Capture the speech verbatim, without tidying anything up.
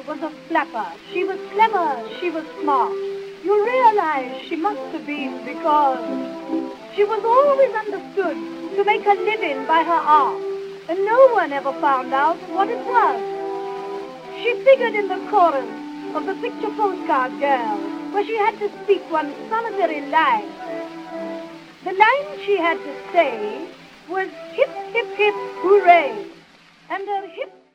was a flapper. She was clever, she was smart. You realize she must have been because she was always understood to make a living by her art, and no one ever found out what it was. She figured in the chorus of the picture postcard girl, where she had to speak one solitary line. The line she had to say was hip, hip, hip, hooray, and her hip